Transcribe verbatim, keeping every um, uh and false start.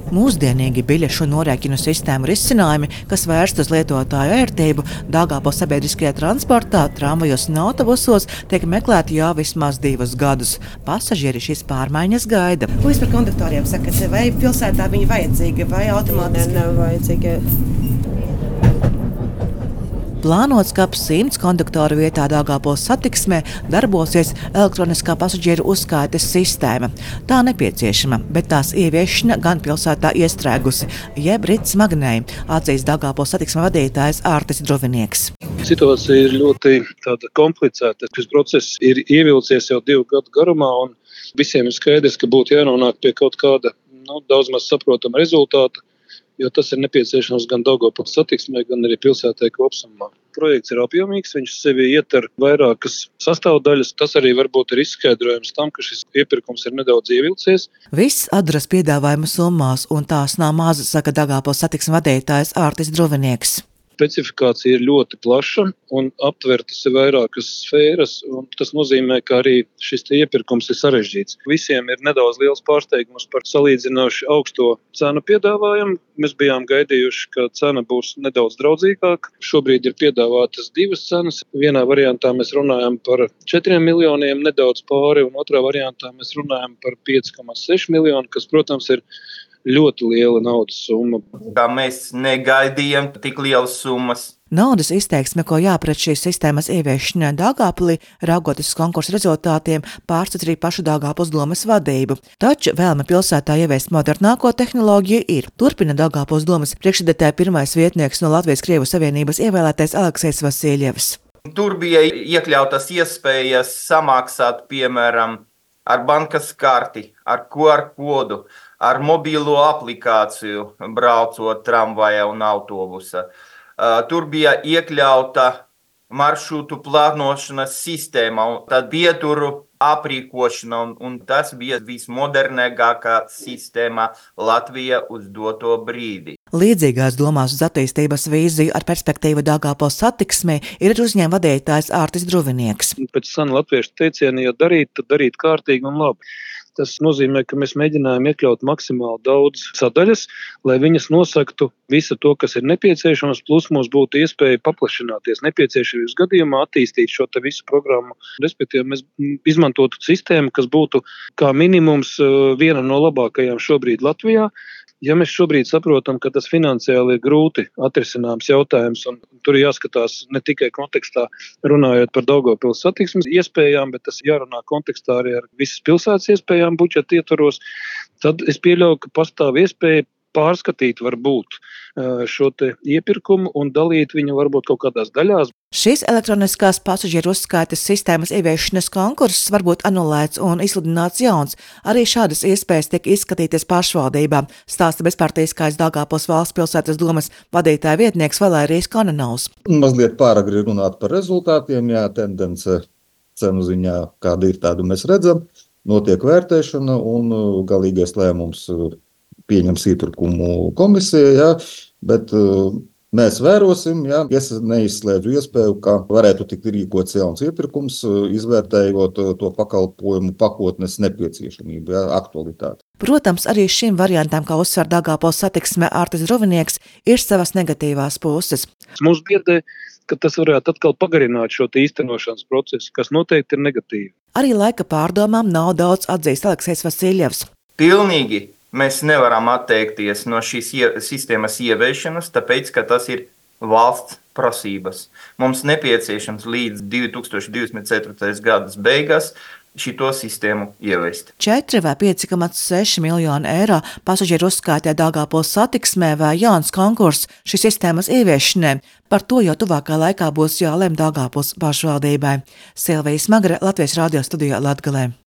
Mūsdienīgi biļešu norēķinu sistēmu risinājumi, kas vērsti uz lietotāju ērtību, Daugavpils sabiedriskajā transportā, tramvajos un autobusos, tiek meklēti jau vismaz divus gadus. Pasažieri šīs pārmaiņas gaida. Ko jūs par konduktoriem sakat? Vai pilsētā viņi vajadzīgi, vai automātiski? Ne, nav vajadzīgi. Plānots, ka ap simts konduktoru vietā Daugavpils satiksmē darbosies elektroniskā pasažieru uzskaites sistēma. Tā nepieciešama, bet tās ieviešana gan pilsētā iestrēgusi, jeb rits smagnēji, atzīst Daugavpils satiksmes vadītājs Ārtis Druvinieks. Situācija ir ļoti tāda komplicēta. Šis process ir ievilcies jau divu gadu garumā, un visiem ir skaidrs, ka būtu jānonāk pie kaut kāda nu, daudz maz saprotama rezultāta, jo tas ir nepieciešams gan Daugavpils satiksmē, gan arī pilsētai kopumā. Projekts ir apjomīgs, viņš sevi ietver vairākas sastāvdaļas. Tas arī varbūt ir izskaidrojums tam, ka šis iepirkums ir nedaudz ievilcies. Viss atduras piedāvājuma summās, un tās nav maza, saka Daugavpils satiksmes vadītājs Ārtis Druvinieks. Specifikācija ir ļoti plaša un aptvertas ir vairākas sfēras, un tas nozīmē, ka arī šis iepirkums ir sarežģīts. Visiem ir nedaudz liels pārsteigums par salīdzinoši augsto cenu piedāvājumu. Mēs bijām gaidījuši, ka cena būs nedaudz draudzīgāka. Šobrīd ir piedāvātas divas cenas. Vienā variantā mēs runājam par četriem miljoniem nedaudz pāri, un otrā variantā mēs runājam par pieci komats seši miljoni, kas, protams, ir ļoti liela naudas summa. Kā mēs negaidījām tik lielas summas. Naudas izteiksme, ko jāpret šīs sistēmas ieviešanai Daugavpilī, raugoties uz konkursu rezultātiem, pārstāv arī pašu Daugavpils domes vadību. Taču vēlme pilsētā ieviest modernāko tehnoloģiju ir. Turpina Daugavpils domes priekšsēdētāja pirmais vietnieks no Latvijas-Krievu savienības ievēlētais Aleksejs Vasiljevs. Tur bija iekļautas iespējas samaksāt, piemēram, ar bankas karti, ar Q R kodu, ar mobilo aplikāciju, braucot tramvajā un autobusa. Tur bija iekļauta maršrutu plānošanas sistēma, tad vieturu aprīkošana, un, un tas bija vismodernākā sistēma Latvijā uz doto brīdi. Līdzīgās domās uz attīstības vīziju ar perspektīvu Daugavpils satiksmē ir uzņēmuma vadītājs Ārtis Druvinieks. Pēc sena latviešu teiciena, ja darīt, tad darīt kārtīgi un labi. Tas nozīmē, ka mēs mēģinājām iekļaut maksimāli daudz sadaļas, lai viņas nosaktu visu to, kas ir nepieciešams, plus mums būtu iespēja paplašināties nepieciešamības gadījumā, attīstīt šo te visu programmu. Respektīvi, mēs izmantotu sistēmu, kas būtu kā minimums viena no labākajām šobrīd Latvijā. Ja mēs šobrīd saprotam, ka tas finansiāli ir grūti atrisināms jautājums, un tur ir jāskatās ne tikai kontekstā runājot par Daugavpils satiksmes iespējām, bet tas jārunā kontekstā arī ar visas pilsētas iespējām budžeta ietvaros, tad es pieļauju, ka pastāv iespēja pārskatīt varbūt šo te iepirkumu un dalīt viņu varbūt kaut kādās daļās. Šīs elektroniskās pasažieru uzskaites sistēmas ieviešanas konkurss var būt anulēts un izsludināts jauns. Arī šādas iespējas tiek izskatītas pašvaldībām, stāsta bezpartiskais Daugavpils valsts pilsētas domes vadītāja vietnieks Valērijas Kananovs. Mazliet pāragri runāt par rezultātiem, jā, tendence cenu ziņā, kāda ir, tādu mēs redzam, notiek vērtēšana un galīgais lēmums pieņems iepirkumu komisija, jā, bet uh, mēs vērosim, jā, es neizslēdzu iespēju, ka varētu tikt rīkots jauns iepirkums, izvērtējot to pakalpojumu pakotnes nepieciešamību, jā, aktualitāti. Protams, arī šim variantam, kā uzsver Daugavpils satiksme Ārtis Druvinieks, ir savas negatīvās puses. Mums biedē, ka tas varētu atkal pagarināt šo īstenošanas procesu, kas noteikti ir negatīvi. Arī laika pārdomām nav daudz, atzīst Aleksejs Vasiljevs. Pilnīgi mēs nevaram atteikties no šīs ie, sistēmas ieviešanas, tāpēc, ka tas ir valsts prasības. Mums nepieciešams līdz divi tūkstoši divdesmit ceturtajā gadas beigas šito sistēmu ieviest. četri vai pieci komats seši miljoni eiro pasažieru uzskaitē Daugavpils satiksmē vai jauns konkurss šīs sistēmas ieviešanai. Par to jau tuvākā laikā būs jālem Daugavpils pašvaldībai. Silvija Smagre, Latvijas radio studijā Latgalē.